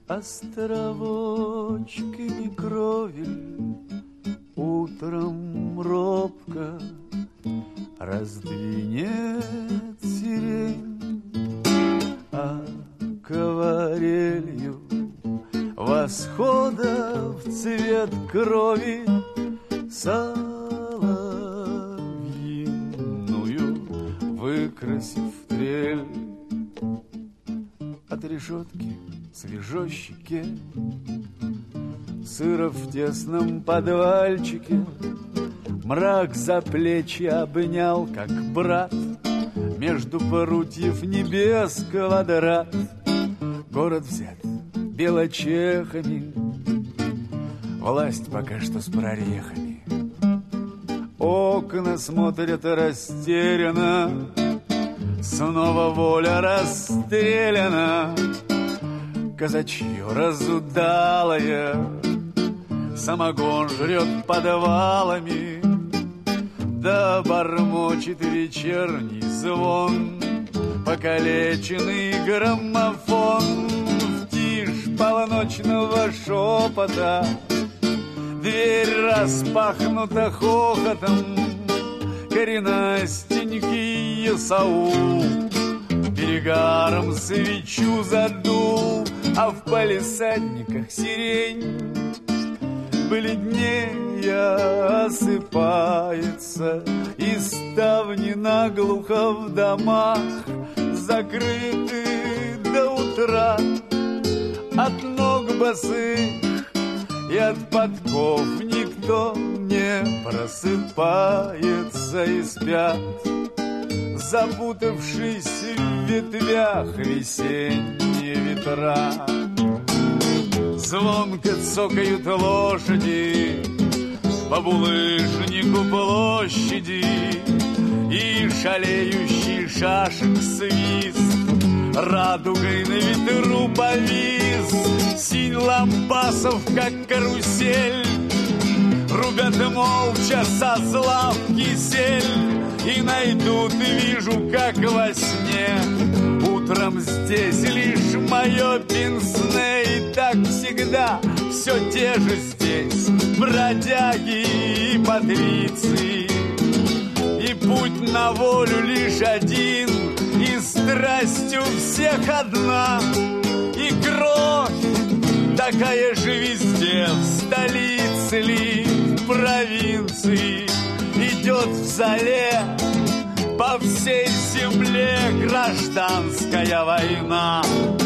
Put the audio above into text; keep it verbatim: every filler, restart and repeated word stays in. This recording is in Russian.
островочками кровель утром робко раздвинет сирень, а акварелью восхода в цвет крови соловьиную выкрасив трель. От решетки свежо щеке, сыро в тесном подвальчике, мрак за плечи обнял, как брат, между прутьев небес квадрат. Город взят белочехами, власть пока что с прорехами. Окна смотрят растерянно, снова воля расстреляна. Казачье разудалое самогон жрет подвалами, да бормочет вечерний звон покалеченный граммофон. В тишь полночного шепота дверь распахнута хохотом. Коренастенький Исаул перегаром свечу задул, а в палисадниках сирень бледнее осыпается, и ставни наглухо в домах закрыты до утра. От ног босых и от подков никто не просыпается, и спят, запутавшись в ветвях, весенние ветра. Звонко цокают лошади по булыжнику площади, и шалеющий шашек свист радугой на ветру повис. Синь лампасов, как карусель, рубят молча со зла в кисель. И найдут, вижу, как во сне, утром здесь лишь мое пенсне. И так всегда все те же здесь бродяги и патриции. И путь на волю лишь один, и страсть у всех одна. И кровь такая же везде, в столице ли, в провинции. Идет в зале по всей земле гражданская война.